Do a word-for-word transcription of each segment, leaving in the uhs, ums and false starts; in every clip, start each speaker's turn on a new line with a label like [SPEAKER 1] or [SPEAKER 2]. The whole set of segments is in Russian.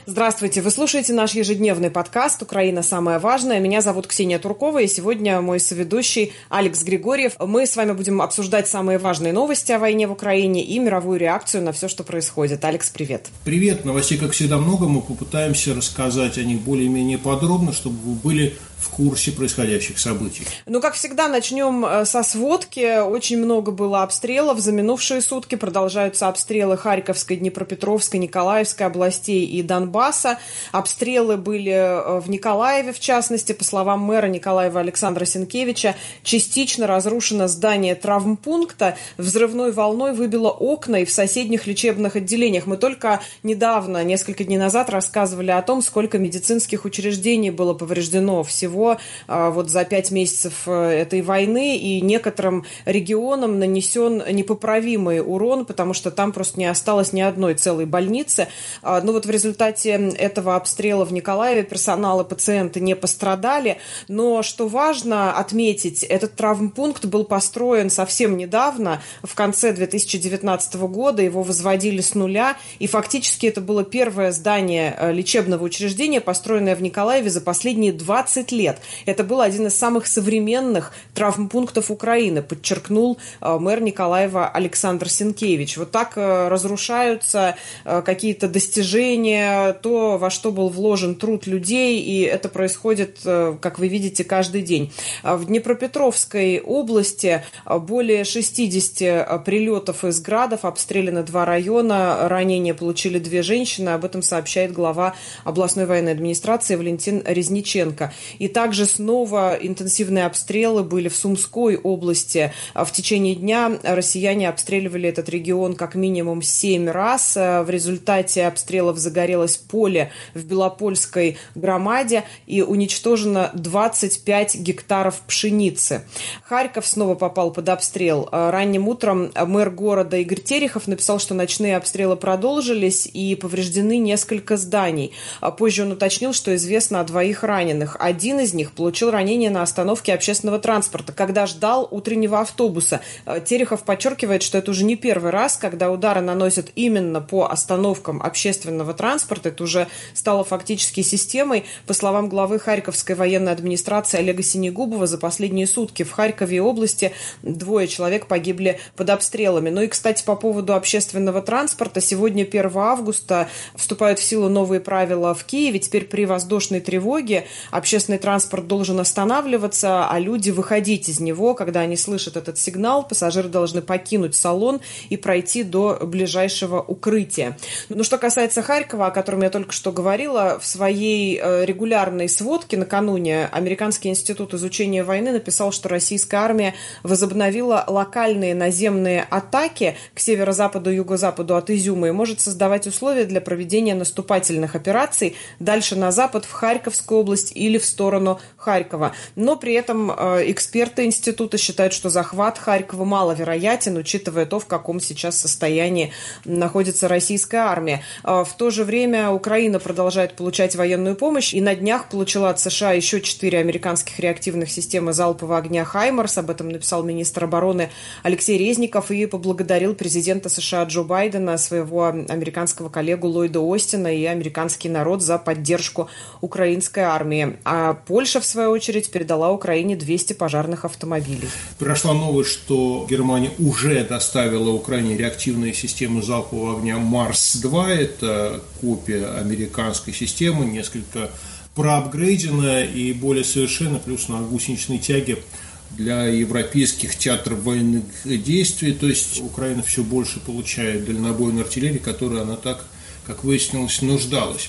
[SPEAKER 1] Здравствуйте, вы слушаете наш ежедневный подкаст «Украина. Самое важное». Меня зовут Ксения Туркова, и сегодня мой соведущий Алекс Григорьев. Мы с вами будем обсуждать самые важные новости о войне в Украине и мировую реакцию на все, что происходит. Алекс, привет.
[SPEAKER 2] Привет. Новостей, как всегда, много. Мы попытаемся рассказать о них более-менее подробно, чтобы вы были в курсе происходящих событий.
[SPEAKER 1] Ну, как всегда, начнем со сводки. Очень много было обстрелов. За минувшие сутки продолжаются обстрелы Харьковской, Днепропетровской, Николаевской областей и Донбасса. Обстрелы были в Николаеве, в частности, по словам мэра Николаева Александра Сенкевича, частично разрушено здание травмпункта. Взрывной волной выбило окна и в соседних лечебных отделениях. Мы только недавно, несколько дней назад, рассказывали о том, сколько медицинских учреждений было повреждено всего вот за пять месяцев этой войны, и некоторым регионам нанесен непоправимый урон, потому что там просто не осталось ни одной целой больницы. Но вот в результате этого обстрела в Николаеве персонал и пациенты не пострадали. Но что важно отметить, этот травмпункт был построен совсем недавно, в конце две тысячи девятнадцатого года, его возводили с нуля, и фактически это было первое здание лечебного учреждения, построенное в Николаеве за последние двадцать лет. Это был один из самых современных травмпунктов Украины, подчеркнул мэр Николаева Александр Сенкевич. Вот так разрушаются какие-то достижения, то, во что был вложен труд людей, и это происходит, как вы видите, каждый день. В Днепропетровской области более шестьдесят прилетов из градов, обстреляны два района, ранения получили две женщины, об этом сообщает глава областной военной администрации Валентин Резниченко. И также снова интенсивные обстрелы были в Сумской области. В течение дня россияне обстреливали этот регион как минимум семь раз. В результате обстрелов загорелось поле в Белопольской громаде и уничтожено двадцать пять гектаров пшеницы. Харьков снова попал под обстрел. Ранним утром мэр города Игорь Терехов написал, что ночные обстрелы продолжились и повреждены несколько зданий. Позже он уточнил, что известно о двоих раненых. Один из них получил ранение на остановке общественного транспорта, когда ждал утреннего автобуса. Терехов подчеркивает, что это уже не первый раз, когда удары наносят именно по остановкам общественного транспорта. Это уже стало фактически системой. По словам главы Харьковской военной администрации Олега Синегубова, за последние сутки в Харькове и области двое человек погибли под обстрелами. Ну и, кстати, по поводу общественного транспорта. Сегодня, первого августа, вступают в силу новые правила в Киеве. Теперь при воздушной тревоге общественный транспорт должен останавливаться, а люди выходить из него, когда они слышат этот сигнал. Пассажиры должны покинуть салон и пройти до ближайшего укрытия. Но что касается Харькова, о котором я только что говорила, в своей регулярной сводке накануне Американский институт изучения войны написал, что российская армия возобновила локальные наземные атаки к северо-западу и юго-западу от Изюма и может создавать условия для проведения наступательных операций дальше на запад, в Харьковскую область или в сторону Харькова. Но при этом э, эксперты института считают, что захват Харькова маловероятен, учитывая то, в каком сейчас состоянии находится российская армия. Э, в то же время Украина продолжает получать военную помощь и на днях получила от США еще четыре американских реактивных системы залпового огня «Хаймарс». Об этом написал министр обороны Алексей Резников и поблагодарил президента США Джо Байдена, своего американского коллегу Ллойда Остина и американский народ за поддержку украинской армии. А Польша, в свою очередь, передала Украине двести пожарных автомобилей.
[SPEAKER 2] Прошла новость, что Германия уже доставила Украине реактивные системы залпового огня Марс-два. Это копия американской системы, несколько проапгрейденная и более совершенная, плюс на гусеничной тяге для европейских театров военных действий. То есть Украина все больше получает дальнобойной артиллерии, которую она так, как выяснилось, нуждалась.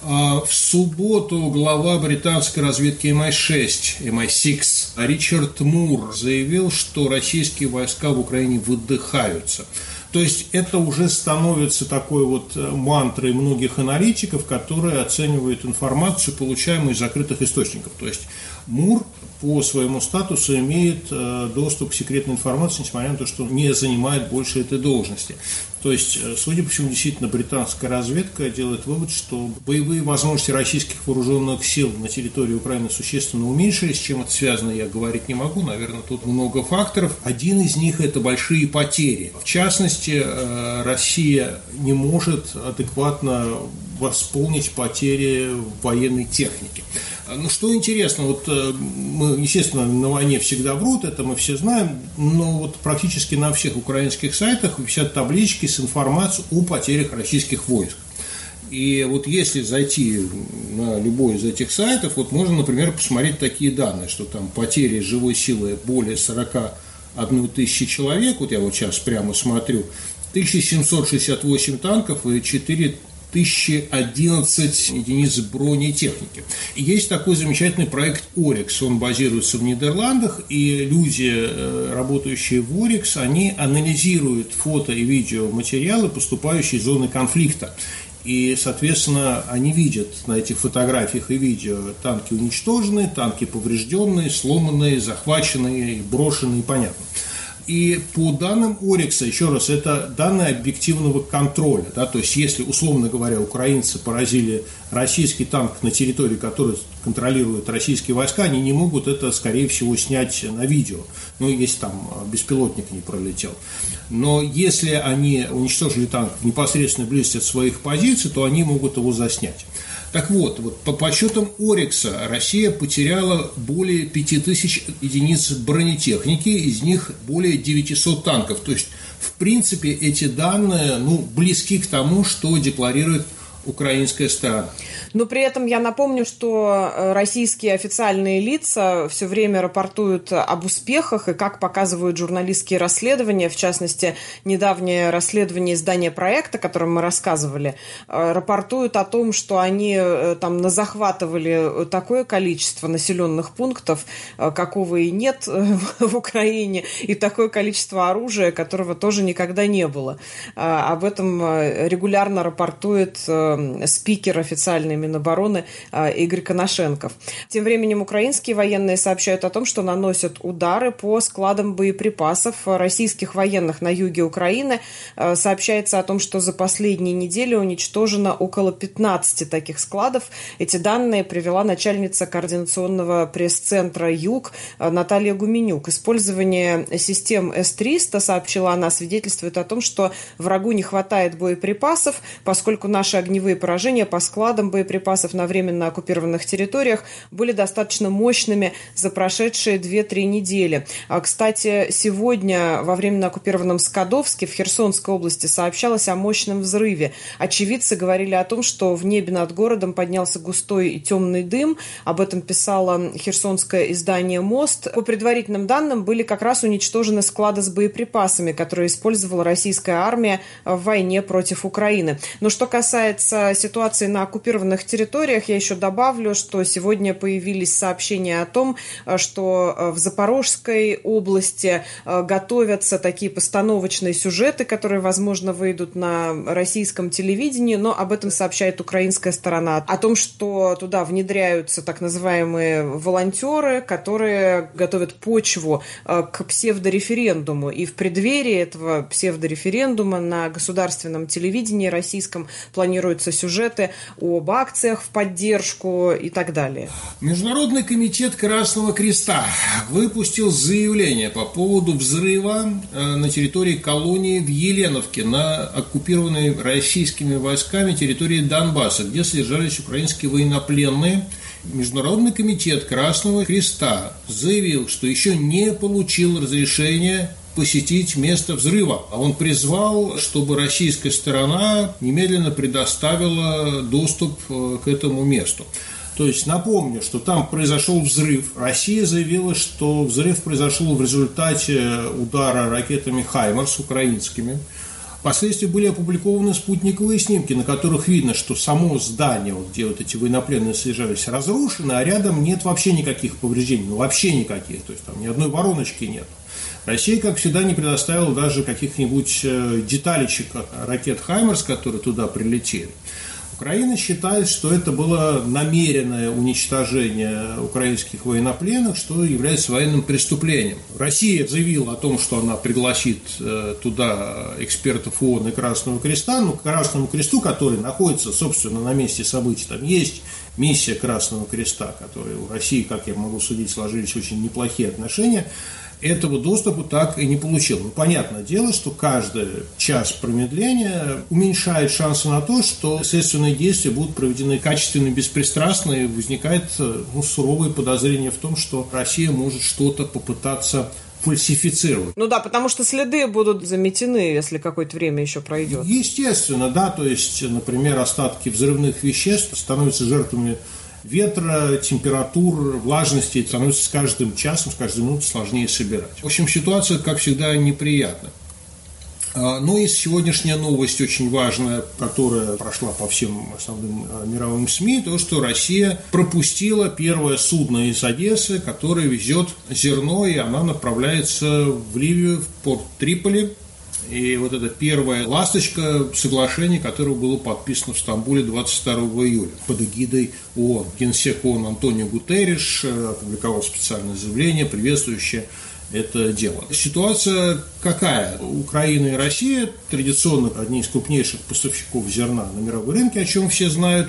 [SPEAKER 2] А в субботу глава британской разведки эм ай шесть, эм ай шесть Ричард Мур заявил, что российские войска в Украине выдыхаются. То есть это уже становится такой вот мантрой многих аналитиков, которые оценивают информацию, получаемую из закрытых источников. То есть Мур по своему статусу имеет доступ к секретной информации, несмотря на то, что не занимает больше этой должности. То есть, судя по всему, действительно, британская разведка делает вывод, что боевые возможности российских вооруженных сил на территории Украины существенно уменьшились. С чем это связано, я говорить не могу. Наверное, тут много факторов. Один из них – это большие потери. В частности, Россия не может адекватно восполнить потери военной техники. Ну, что интересно, вот мы, естественно, на войне всегда врут, это мы все знаем, но вот практически на всех украинских сайтах висят таблички с информацией о потерях российских войск. И вот если зайти на любой из этих сайтов, вот можно, например, посмотреть такие данные, что там потери живой силы более сорок одна тысяча человек, вот я вот сейчас прямо смотрю, тысяча семьсот шестьдесят восемь танков и четыре тысячи одиннадцать единиц бронетехники. И есть такой замечательный проект «Орикс». Он базируется в Нидерландах, и люди, работающие в «Орикс», они анализируют фото и видеоматериалы, поступающие из зоны конфликта. И, соответственно, они видят на этих фотографиях и видео танки уничтоженные, танки поврежденные, сломанные, захваченные, брошенные, понятно. И по данным Орикса, еще раз, это данные объективного контроля. Да, то есть, если, условно говоря, украинцы поразили российский танк на территории, которую контролируют российские войска, они не могут это, скорее всего, снять на видео. Ну, если там беспилотник не пролетел. Но если они уничтожили танк в непосредственной близости от своих позиций, то они могут его заснять. Так вот, вот по подсчетам Орикса, Россия потеряла более пяти тысяч единиц бронетехники, из них более девятисот танков. То есть, в принципе, эти данные, ну, близки к тому, что декларирует украинская сторона.
[SPEAKER 1] Но при этом я напомню, что российские официальные лица все время рапортуют об успехах, и как показывают журналистские расследования, в частности, недавнее расследование издания «Проекта», о котором мы рассказывали, рапортуют о том, что они там назахватывали такое количество населенных пунктов, какого и нет в Украине, и такое количество оружия, которого тоже никогда не было. Об этом регулярно рапортует спикер официальной Минобороны Игорь Коношенков. Тем временем украинские военные сообщают о том, что наносят удары по складам боеприпасов российских военных на юге Украины. Сообщается о том, что за последние недели уничтожено около пятнадцати таких складов. Эти данные привела начальница координационного пресс-центра «Юг» Наталья Гуменюк. Использование систем эс триста, сообщила она, свидетельствует о том, что врагу не хватает боеприпасов, поскольку наши огневые поражения по складам боеприпасов на временно оккупированных территориях были достаточно мощными за прошедшие две-три недели. А, кстати, сегодня во временно оккупированном Скадовске в Херсонской области сообщалось о мощном взрыве. Очевидцы говорили о том, что в небе над городом поднялся густой и темный дым. Об этом писало херсонское издание «Мост». По предварительным данным, были как раз уничтожены склады с боеприпасами, которые использовала российская армия в войне против Украины. Но что касается ситуации на оккупированных территориях, я еще добавлю, что сегодня появились сообщения о том, что в Запорожской области готовятся такие постановочные сюжеты, которые, возможно, выйдут на российском телевидении, но об этом сообщает украинская сторона. О том, что туда внедряются так называемые волонтеры, которые готовят почву к псевдореферендуму. И в преддверии этого псевдореферендума на государственном телевидении российском планируются сюжеты об акциях в поддержку и так далее.
[SPEAKER 2] Международный комитет Красного Креста выпустил заявление по поводу взрыва на территории колонии в Еленовке на оккупированной российскими войсками территории Донбасса, где содержались украинские военнопленные. Международный комитет Красного Креста заявил, что еще не получил разрешения посетить место взрыва. А он призвал, чтобы российская сторона немедленно предоставила доступ к этому месту. То есть, напомню, что там произошел взрыв. Россия заявила, что взрыв произошел в результате удара ракетами «Хаймарс» украинскими. Впоследствии были опубликованы спутниковые снимки, на которых видно, что само здание, вот, где вот эти военнопленные содержались, разрушено, а рядом нет вообще никаких повреждений, ну вообще никаких, то есть там ни одной вороночки нет. Россия, как всегда, не предоставила даже каких-нибудь деталечек ракет «Хаймарс», которые туда прилетели. Украина считает, что это было намеренное уничтожение украинских военнопленных, что является военным преступлением. Россия заявила о том, что она пригласит туда экспертов ООН и Красного Креста, но к Красному Кресту, который находится, собственно, на месте событий, там есть миссия Красного Креста, которая у России, как я могу судить, сложились очень неплохие отношения, этого доступа так и не получил. Ну, понятное дело, что каждый час промедления уменьшает шансы на то, что следственные действия будут проведены качественно и беспристрастно, и возникает ну, суровое подозрение в том, что Россия может что-то попытаться фальсифицировать.
[SPEAKER 1] Ну да, потому что следы будут заметены, если какое-то время еще пройдет.
[SPEAKER 2] Естественно, да, то есть, например, остатки взрывных веществ становятся жертвами ветра, температур, влажности, становится с каждым часом, с каждой минутой сложнее собирать. В общем, ситуация, как всегда, неприятна. Ну и сегодняшняя новость очень важная, которая прошла по всем основным мировым СМИ, то, что Россия пропустила первое судно из Одессы, которое везет зерно, и она направляется в Ливию, в порт Триполи. И вот это первая ласточка соглашения, которое было подписано в Стамбуле двадцать второго июля под эгидой ООН. Генсек ООН Антонио Гутерриш опубликовал специальное заявление, приветствующее это дело. Ситуация какая? Украина и Россия традиционно одни из крупнейших поставщиков зерна на мировом рынке, о чем все знают.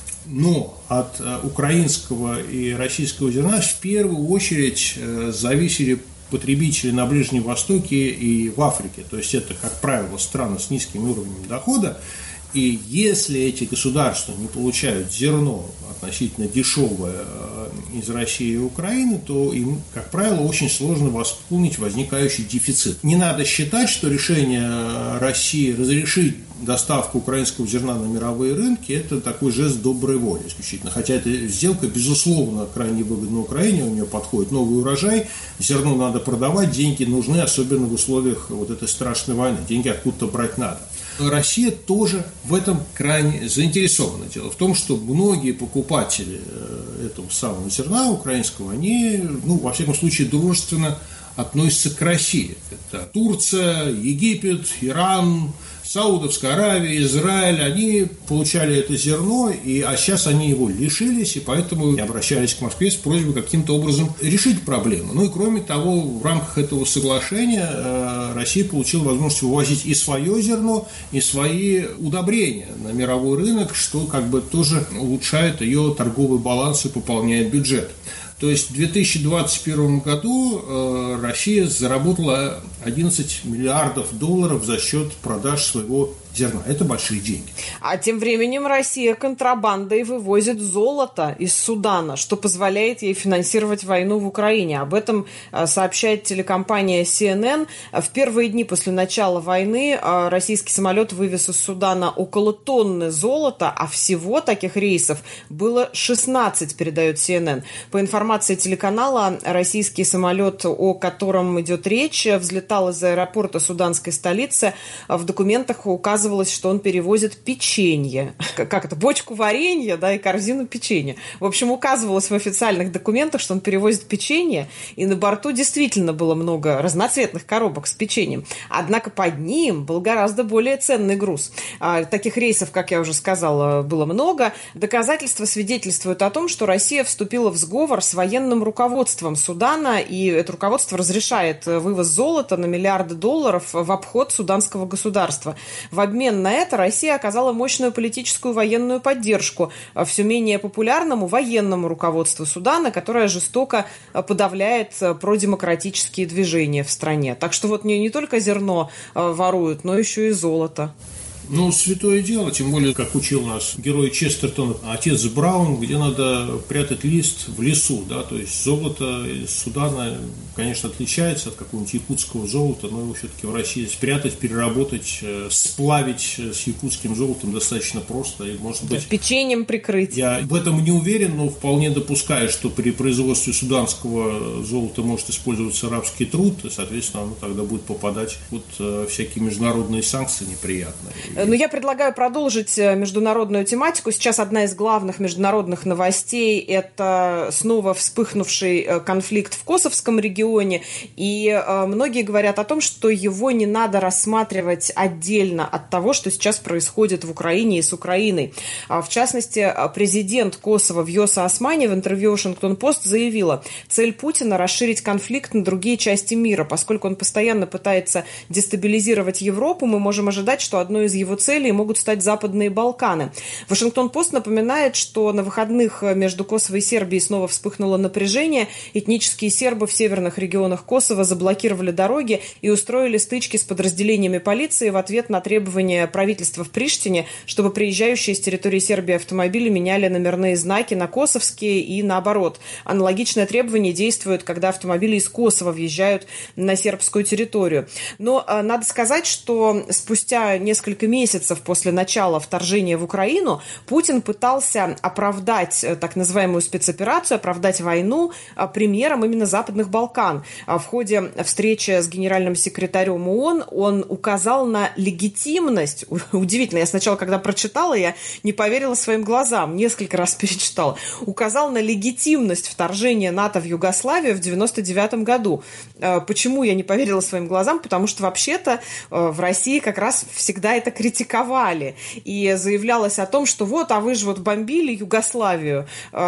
[SPEAKER 2] Но от украинского и российского зерна в первую очередь зависели потребители на Ближнем Востоке и в Африке. То есть это, как правило, страны с низким уровнем дохода. И если эти государства не получают зерно относительно дешевое из России и Украины, то им, как правило, очень сложно восполнить возникающий дефицит. Не надо считать, что решение России разрешить доставку украинского зерна на мировые рынки – это такой жест доброй воли исключительно. Хотя эта сделка, безусловно, крайне выгодна Украине, у нее подходит новый урожай, зерно надо продавать, деньги нужны, особенно в условиях вот этой страшной войны, деньги откуда-то брать надо. Россия тоже в этом крайне заинтересована. Дело в том, что многие покупатели этого самого зерна украинского, они, ну, во всяком случае, дружественно относятся к России. Это Турция, Египет, Иран, Саудовская Аравия, Израиль, они получали это зерно, и, а сейчас они его лишились, и поэтому обращались к Москве с просьбой каким-то образом решить проблему. Ну и кроме того, в рамках этого соглашения э, Россия получила возможность вывозить и свое зерно, и свои удобрения на мировой рынок, что как бы тоже улучшает ее торговый баланс и пополняет бюджет. То есть в две тысячи двадцать первом году э, Россия заработала одиннадцать миллиардов долларов за счет продаж своего зерна. Это большие деньги.
[SPEAKER 1] А тем временем Россия контрабандой вывозит золото из Судана, что позволяет ей финансировать войну в Украине. Об этом сообщает телекомпания си эн эн. В первые дни после начала войны российский самолет вывез из Судана около тонны золота, а всего таких рейсов было шестнадцать, передает си эн эн. По информации телеканала, российский самолет, о котором идет речь, взлетал из аэропорта суданской столицы. В документах указывалось, что он перевозит печенье. Как это? Бочку варенья, да, и корзину печенья. В общем, указывалось в официальных документах, что он перевозит печенье, и на борту действительно было много разноцветных коробок с печеньем. Однако под ним был гораздо более ценный груз. Таких рейсов, как я уже сказала, было много. Доказательства свидетельствуют о том, что Россия вступила в сговор с военным руководством Судана, и это руководство разрешает вывоз золота на миллиарды долларов в обход суданского государства. В обмен на это Россия оказала мощную политическую военную поддержку все менее популярному военному руководству Судана, которое жестоко подавляет продемократические движения в стране. Так что вот не, не только зерно воруют, но еще и золото.
[SPEAKER 2] Ну, святое дело, тем более, как учил нас герой Честертон, отец Браун, где надо прятать лист в лесу, да, то есть золото из Судана, конечно, отличается от какого-нибудь якутского золота, но его все-таки в России спрятать, переработать, сплавить с якутским золотом достаточно просто, и, может быть...
[SPEAKER 1] Да, печеньем прикрыть.
[SPEAKER 2] Я в этом не уверен, но вполне допускаю, что при производстве суданского золота может использоваться арабский труд, и, соответственно, оно тогда будет попадать под всякие международные санкции неприятные.
[SPEAKER 1] Но я предлагаю продолжить международную тематику. Сейчас одна из главных международных новостей – это снова вспыхнувший конфликт в Косовском регионе. И многие говорят о том, что его не надо рассматривать отдельно от того, что сейчас происходит в Украине и с Украиной. В частности, президент Косово Вьоса Османи в интервью «Вашингтон-Пост» заявила, цель Путина – расширить конфликт на другие части мира. Поскольку он постоянно пытается дестабилизировать Европу, мы можем ожидать, что одной из его целей могут стать Западные Балканы. Вашингтон-Пост напоминает, что на выходных между Косово и Сербией снова вспыхнуло напряжение. Этнические сербы в северных регионах Косово заблокировали дороги и устроили стычки с подразделениями полиции в ответ на требования правительства в Приштине, чтобы приезжающие с территории Сербии автомобили меняли номерные знаки на косовские и наоборот. Аналогичное требование действует, когда автомобили из Косово въезжают на сербскую территорию. Но э, надо сказать, что спустя несколько месяцев после начала вторжения в Украину Путин пытался оправдать э, так называемую спецоперацию, оправдать войну э, примером именно Западных Балкан. В ходе встречи с генеральным секретарем ООН он указал на легитимность. Удивительно, я сначала, когда прочитала, я не поверила своим глазам, несколько раз перечитала. Указал на легитимность вторжения НАТО в Югославию в девяносто девятом году. Почему я не поверила своим глазам? Потому что вообще-то в России как раз всегда это критиковали. И заявлялось о том, что вот, а вы же вот бомбили Югославию.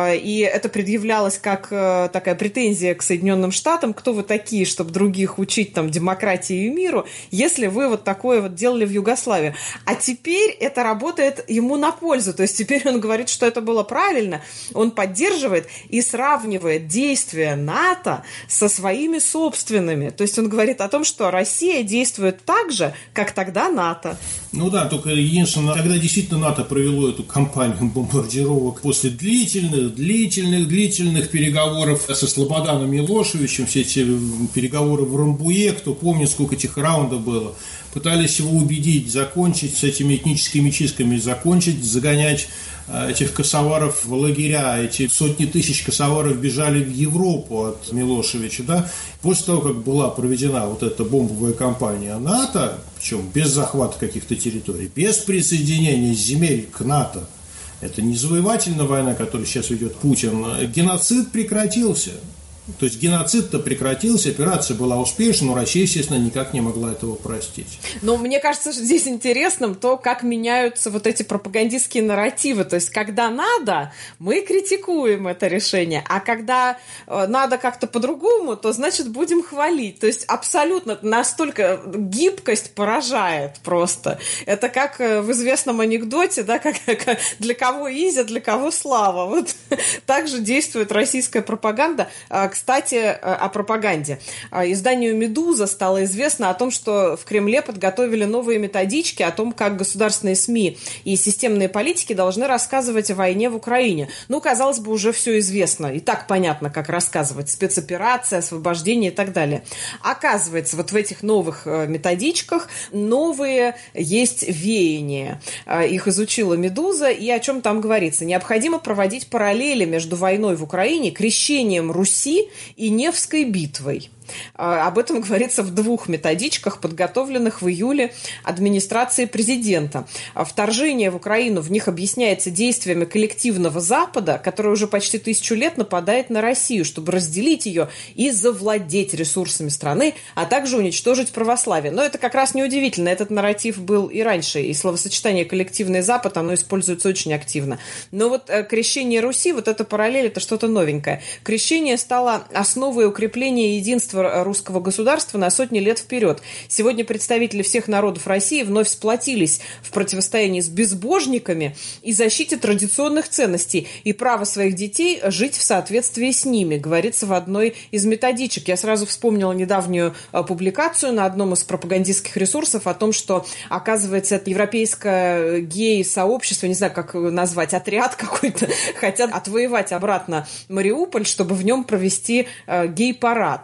[SPEAKER 1] И это предъявлялось как такая претензия к Соединенным Штатам. Кто вы такие, чтобы других учить там демократии и миру, если вы вот такое вот делали в Югославии? А теперь это работает ему на пользу. То есть теперь он говорит, что это было правильно. Он поддерживает и сравнивает действия НАТО со своими собственными. То есть он говорит о том, что Россия действует так же, как тогда НАТО.
[SPEAKER 2] Ну да, только единственное, тогда действительно НАТО провело эту кампанию бомбардировок после длительных, длительных, длительных переговоров со Слободаном Милошевичем, все эти переговоры в Рамбуе, кто помнит, сколько этих раундов было. Пытались его убедить закончить с этими этническими чистками, закончить, загонять этих косоваров в лагеря. Эти сотни тысяч косоваров бежали в Европу от Милошевича. Да? После того, как была проведена вот эта бомбовая кампания НАТО, причем без захвата каких-то территорий, без присоединения земель к НАТО, это не завоевательная война, которую сейчас ведет Путин, геноцид прекратился. То есть геноцид-то прекратился, операция была успешна, но Россия, естественно, никак не могла этого простить.
[SPEAKER 1] Но мне кажется, что здесь интересным то, как меняются вот эти пропагандистские нарративы. То есть, когда надо, мы критикуем это решение, а когда надо как-то по-другому, то, значит, будем хвалить. То есть, абсолютно настолько гибкость поражает просто. Это как в известном анекдоте, да, как, как для кого изя, для кого слава. Вот так же действует российская пропаганда. Кстати, о пропаганде. Изданию «Медуза» стало известно о том, что в Кремле подготовили новые методички о том, как государственные СМИ и системные политики должны рассказывать о войне в Украине. Ну, казалось бы, уже все известно. И так понятно, как рассказывать. Спецоперация, освобождение и так далее. Оказывается, вот в этих новых методичках новые есть веяния. Их изучила «Медуза», и о чем там говорится. Необходимо проводить параллели между войной в Украине, крещением Руси и Невской битвой. Об этом говорится в двух методичках, подготовленных в июле администрацией президента. Вторжение в Украину, в них объясняется действиями коллективного Запада, который уже почти тысячу лет нападает на Россию, чтобы разделить ее и завладеть ресурсами страны, а также уничтожить православие. Но это как раз неудивительно. Этот нарратив был и раньше, и словосочетание «коллективный Запад», оно используется очень активно. Но вот крещение Руси, вот эта параллель, это что-то новенькое. Крещение стало основой укрепления единства русского государства на сотни лет вперед. Сегодня представители всех народов России вновь сплотились в противостоянии с безбожниками и защите традиционных ценностей и права своих детей жить в соответствии с ними, говорится в одной из методичек. Я сразу вспомнила недавнюю публикацию на одном из пропагандистских ресурсов о том, что, оказывается, это европейское гей-сообщество, не знаю, как назвать, отряд какой-то, хотят отвоевать обратно Мариуполь, чтобы в нем провести гей-парад.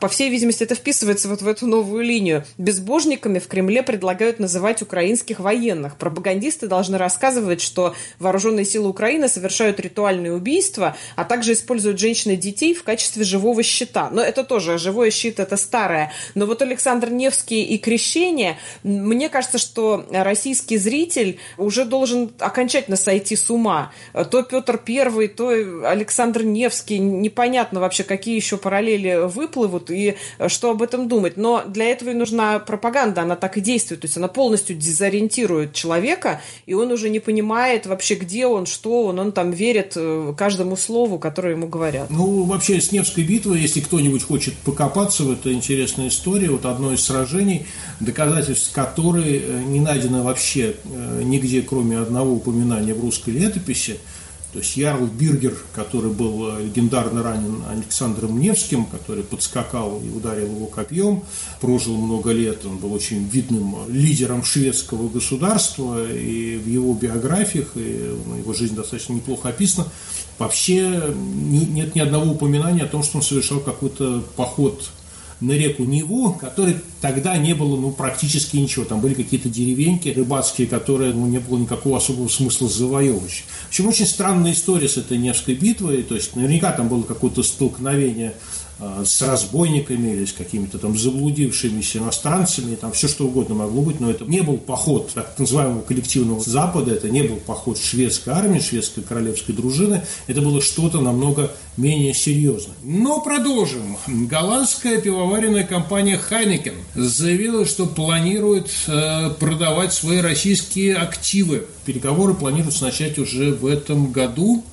[SPEAKER 1] По всей видимости, это вписывается вот в эту новую линию. Безбожниками в Кремле предлагают называть украинских военных. Пропагандисты должны рассказывать, что вооруженные силы Украины совершают ритуальные убийства, а также используют женщин и детей в качестве живого щита. Но это тоже, живой щит – это старое. Но вот Александр Невский и крещение, мне кажется, что российский зритель уже должен окончательно сойти с ума. То Петр Первый, то Александр Невский. Непонятно вообще, какие еще параллели выплывут и что об этом думать. Но для этого и нужна пропаганда, она так и действует. То есть она полностью дезориентирует человека, и он уже не понимает вообще, где он, что он. Он там верит каждому слову, которое ему говорят.
[SPEAKER 2] Ну, вообще, с Невской битвы, если кто-нибудь хочет покопаться в этой интересной истории, вот одно из сражений, доказательств которой не найдено вообще нигде, кроме одного упоминания в русской летописи. То есть Ярл Биргер, который был легендарно ранен Александром Невским, который подскакал и ударил его копьем, прожил много лет, он был очень видным лидером шведского государства, и в его биографиях, и его жизнь достаточно неплохо описана. Вообще нет ни одного упоминания о том, что он совершал какой-то поход на реку Неву, которой тогда не было ну, практически ничего. Там были какие-то деревеньки рыбацкие, которые ну, не было никакого особого смысла завоевывать. В общем, очень странная история с этой Невской битвой. То есть наверняка там было какое-то столкновение э, с разбойниками или с какими-то там заблудившимися иностранцами. Там все что угодно могло быть, но это не был поход так называемого коллективного Запада, это не был поход шведской армии, шведской королевской дружины. Это было что-то намного менее серьезно. Но продолжим. Голландская пивоваренная компания Heineken заявила, что планирует э, продавать свои российские активы. Переговоры планируются начать уже в этом году.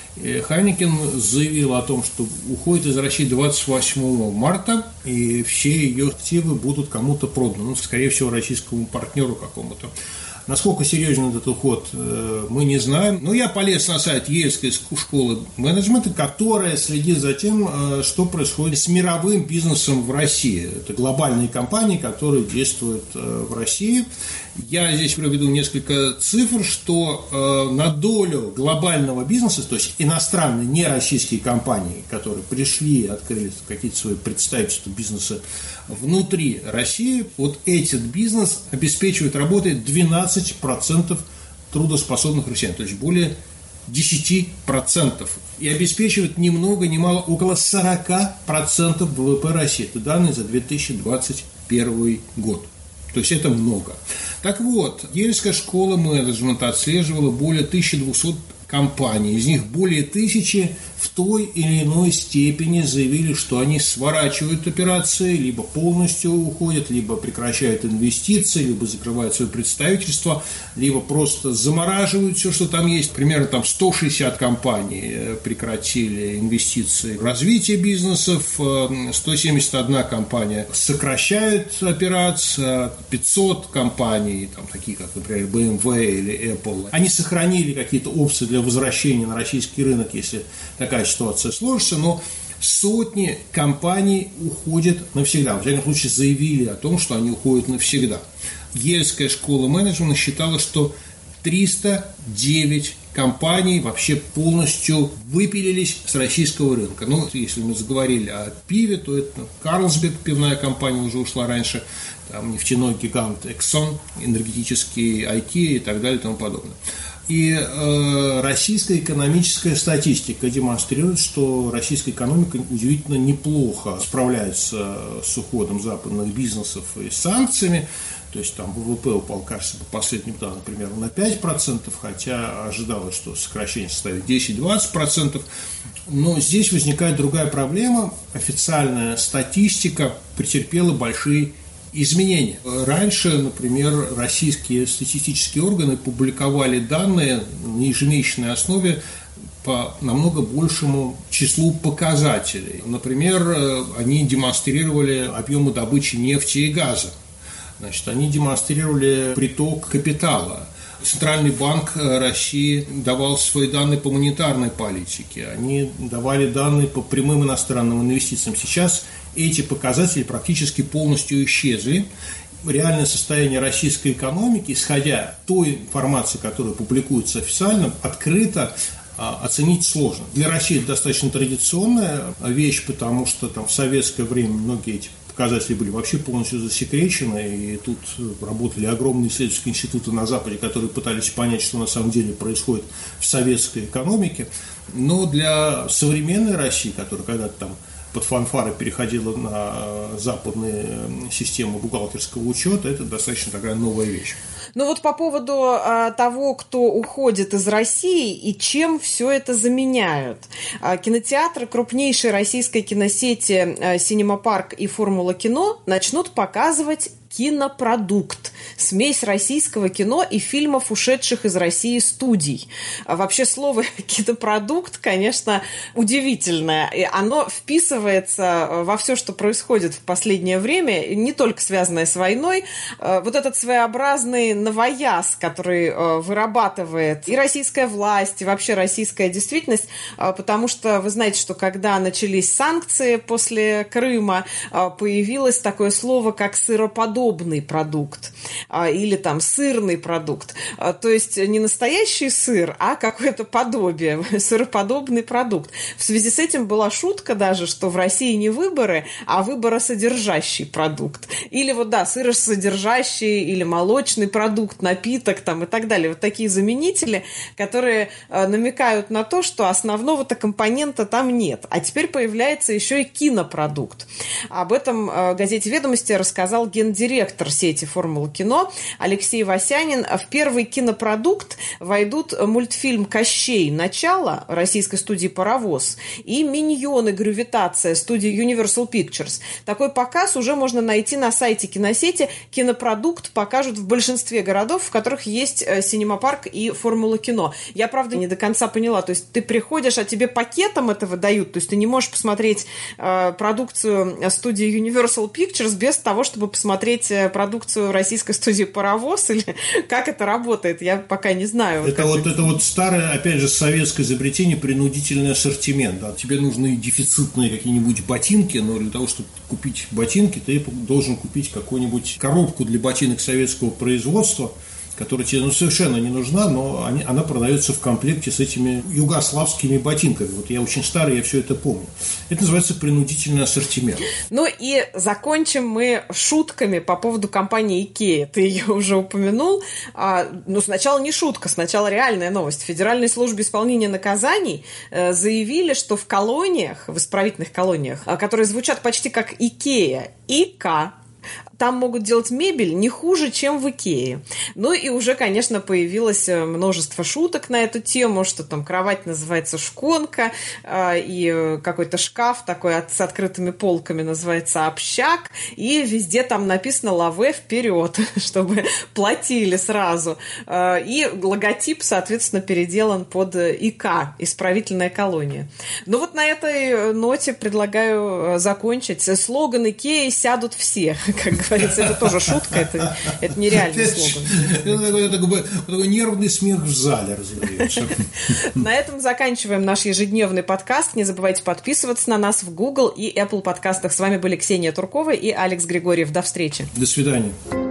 [SPEAKER 2] Heineken заявила о том, что уходит из России двадцать восьмого марта, и все ее активы будут кому-то проданы. Ну, скорее всего, российскому партнеру какому-то. Насколько серьезен этот уход, мы не знаем. Но я полез на сайт Ельской школы менеджмента, которая следит за тем, что происходит с мировым бизнесом в России. Это глобальные компании, которые действуют в России. Я здесь приведу несколько цифр, что на долю глобального бизнеса, то есть иностранные, не российские компании, которые пришли и открыли какие-то свои представительства бизнеса внутри России, вот этот бизнес обеспечивает работой двенадцать процентов трудоспособных россиян, то есть более десять процентов. И обеспечивает ни много ни мало около сорок процентов ВВП России. Это данные за две тысячи двадцать первый год. То есть это много. Так вот, Ельская школа менеджмента отслеживала более тысячи двухсот компаний. Из них более тысячи в той или иной степени заявили, что они сворачивают операции, либо полностью уходят, либо прекращают инвестиции, либо закрывают свое представительство, либо просто замораживают все, что там есть. Примерно там сто шестьдесят компаний прекратили инвестиции в развитие бизнесов, сто семьдесят одна компания сокращает операции, пятьсот компаний, там, такие как, например, бэ эм вэ или Apple, они сохранили какие-то опции для возвращения на российский рынок, если такая ситуация сложится, но сотни компаний уходят навсегда. В всяком случае, заявили о том, что они уходят навсегда. Ельская школа менеджмента считала, что триста девять компаний вообще полностью выпилились с российского рынка. Ну, если мы заговорили о пиве, то это Карлсберг, пивная компания, уже ушла раньше, там нефтяной гигант Exxon, энергетический ай ти и так далее и тому подобное. И э, российская экономическая статистика демонстрирует, что российская экономика удивительно неплохо справляется с уходом западных бизнесов и санкциями. То есть там ВВП упал, кажется, по последним данным примерно на пять процентов, хотя ожидалось, что сокращение составит десять-двадцать процентов. Но здесь возникает другая проблема. Официальная статистика претерпела большие изменения. Раньше, например, российские статистические органы публиковали данные на ежемесячной основе по намного большему числу показателей. Например, они демонстрировали объемы добычи нефти и газа. Значит, они демонстрировали приток капитала. Центральный банк России давал свои данные по монетарной политике. Они давали данные по прямым иностранным инвестициям. Сейчас эти показатели практически полностью исчезли. Реальное состояние российской экономики, исходя той информации, которая публикуется официально, открыто, оценить сложно. Для России это достаточно традиционная вещь, потому что там в советское время многие эти показатели были вообще полностью засекречены, и тут работали огромные исследовательские институты на Западе, которые пытались понять, что на самом деле происходит в советской экономике. Но для современной России, которая когда-то там под фанфары переходила на западные системы бухгалтерского учета, это достаточно такая новая вещь.
[SPEAKER 1] Ну вот по поводу а, того, кто уходит из России и чем все это заменяют. А, кинотеатры крупнейшей российской киносети а, «Синема Парк» и «Формула кино» начнут показывать кинопродукт, смесь российского кино и фильмов, ушедших из России студий. А вообще слово «кинопродукт», конечно, удивительное. И оно вписывается во все, что происходит в последнее время, не только связанное с войной. Вот этот своеобразный новояз, который вырабатывает и российская власть, и вообще российская действительность, потому что вы знаете, что когда начались санкции после Крыма, появилось такое слово, как «сыроподобный продукт» или там «сырный продукт». То есть не настоящий сыр, а какое-то подобие, сыроподобный продукт. В связи с этим была шутка даже, что в России не выборы, а выборосодержащий продукт. Или вот, да, сыросодержащий или молочный продукт, напиток там и так далее. Вот такие заменители, которые намекают на то, что основного-то компонента там нет. А теперь появляется еще и кинопродукт. Об этом газете «Ведомости» рассказал гендиректор сети «Формула кино» Алексей Васянин. В первый кинопродукт войдут мультфильм «Кощей. Начало» российской студии «Паровоз» и «Миньоны. Гравитация» студии Universal Pictures. Такой показ уже можно найти на сайте киносети. Кинопродукт покажут в большинстве городов, в которых есть «Синема Парк» и «Формула кино». Я, правда, не до конца поняла. То есть ты приходишь, а тебе пакетом это выдают. То есть ты не можешь посмотреть э, продукцию студии Universal Pictures без того, чтобы посмотреть продукцию российской студии «Паровоз», или как это работает, я пока не знаю.
[SPEAKER 2] Это вот, это вот старое, опять же, советское изобретение, принудительный ассортимент. Да? Тебе нужны дефицитные какие-нибудь ботинки, но для того, чтобы купить ботинки, ты должен купить какую-нибудь коробку для ботинок советского производства, которая тебе ну, совершенно не нужна, но они, она продается в комплекте с этими югославскими ботинками. Вот я очень старый, я все это помню. Это называется принудительный ассортимент.
[SPEAKER 1] Ну и закончим мы шутками по поводу компании IKEA. Ты ее уже упомянул. А, ну, сначала не шутка, сначала реальная новость. В Федеральной службе исполнения наказаний э, заявили, что в колониях, в исправительных колониях, э, которые звучат почти как IKEA, ИК, там могут делать мебель не хуже, чем в Икее. Ну и уже, конечно, появилось множество шуток на эту тему, что там кровать называется шконка, и какой-то шкаф такой с открытыми полками называется общак, и везде там написано «Лаве вперед», чтобы платили сразу. И логотип, соответственно, переделан под ИК, исправительная колония. Ну вот на этой ноте предлагаю закончить. Слоган Икеи «Сядут все», как говорится, это тоже шутка, это, это нереальный слоган.
[SPEAKER 2] Это такой, такой, такой нервный смех в зале, разумеется.
[SPEAKER 1] На этом заканчиваем наш ежедневный подкаст. Не забывайте подписываться на нас в Google и Apple подкастах. С вами были Ксения Туркова и Алекс Григорьев. До встречи.
[SPEAKER 2] До свидания.